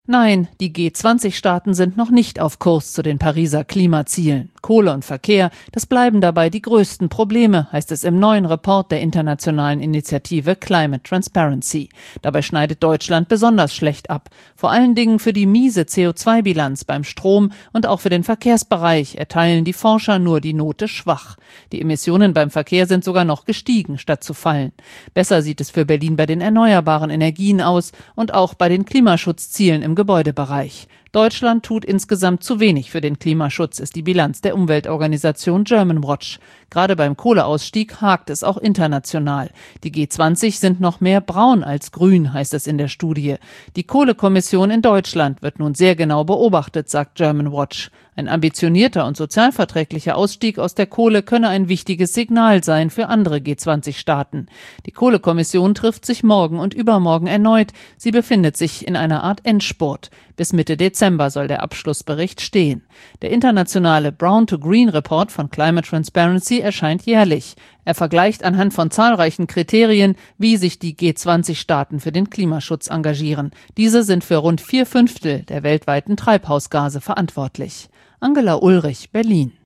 Nein, die G20-Staaten sind noch nicht auf Kurs zu den Pariser Klimazielen. Kohle und Verkehr, das bleiben dabei die größten Probleme, heißt es im neuen Report der internationalen Initiative Climate Transparency. Dabei schneidet Deutschland besonders schlecht ab. Vor allen Dingen für die miese CO2-Bilanz beim Strom und auch für den Verkehrsbereich erteilen die Forscher nur die Note schwach. Die Emissionen beim Verkehr sind sogar noch gestiegen, statt zu fallen. Besser sieht es für Berlin bei den erneuerbaren Energien aus und auch bei den Klimaschutzzielen im Gebäudebereich. Deutschland tut insgesamt zu wenig für den Klimaschutz, ist die Bilanz der Umweltorganisation Germanwatch. Gerade beim Kohleausstieg hakt es auch international. Die G20 sind noch mehr braun als grün, heißt es in der Studie. Die Kohlekommission in Deutschland wird nun sehr genau beobachtet, sagt Germanwatch. Ein ambitionierter und sozialverträglicher Ausstieg aus der Kohle könne ein wichtiges Signal sein für andere G20-Staaten. Die Kohlekommission trifft sich morgen und übermorgen erneut. Sie befindet sich in einer Art Endspurt. Bis Mitte Dezember soll der Abschlussbericht stehen. Der internationale Brown-to-Green-Report von Climate Transparency erscheint jährlich. Er vergleicht anhand von zahlreichen Kriterien, wie sich die G20-Staaten für den Klimaschutz engagieren. Diese sind für rund 4/5 der weltweiten Treibhausgase verantwortlich. Angela Ulrich, Berlin.